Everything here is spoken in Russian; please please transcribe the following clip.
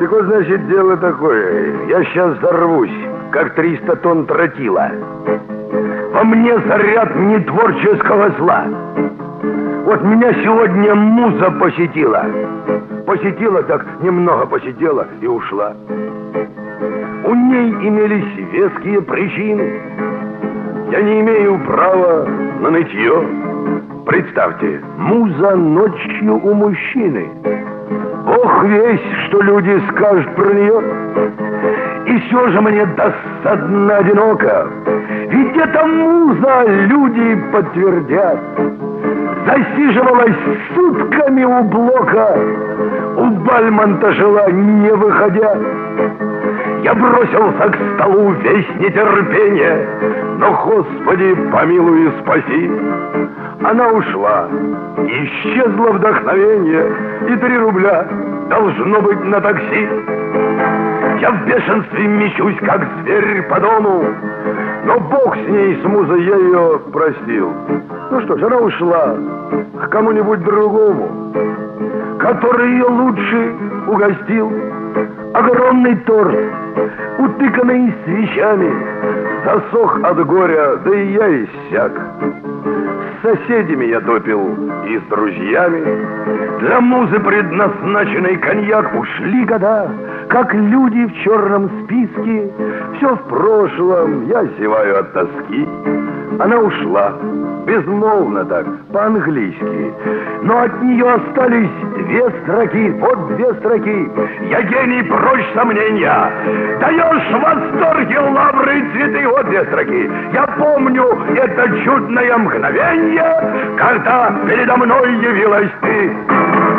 Так вот, значит, дело такое. Я сейчас взорвусь, как 300 тонн тротила. Во мне заряд нетворческого зла. Вот меня сегодня муза посетила. Посетила, так немного посидела и ушла. У ней имелись веские причины. Я не имею права на нытье. Представьте, муза ночью у мужчины. Бог весть, что люди скажут про нее. И все же мне досадно одиноко. Ведь это муза, люди подтвердят. Засиживалась сутками у блока. У Бальмонта жила, не выходя. Я бросился к столу весь нетерпение. Но, Господи, помилуй и спаси. Она ушла. Исчезло вдохновение. И 3 рубля должно быть на такси. Я в бешенстве мечусь, как зверь по дому. Но Бог с ней, с музой, я ее простил. Ну что ж, она ушла к кому-нибудь другому, который ее лучше угостил. Огромный торт, утыканный свечами, засох от горя, да и я иссяк. С соседями я допил и с друзьями. Для музы предназначенный коньяк. Ушли года, как люди в черном списке. Все в прошлом, я зеваю от тоски. Она ушла, безмолвно так, по-английски. Но от нее остались 2 строки. Вот 2 строки. Я гений, прочь сомнения. Даешь в восторге лавры и цветы. Вот 2 строки. Я помню это чудное мгновенье, когда передо мной явилась ты.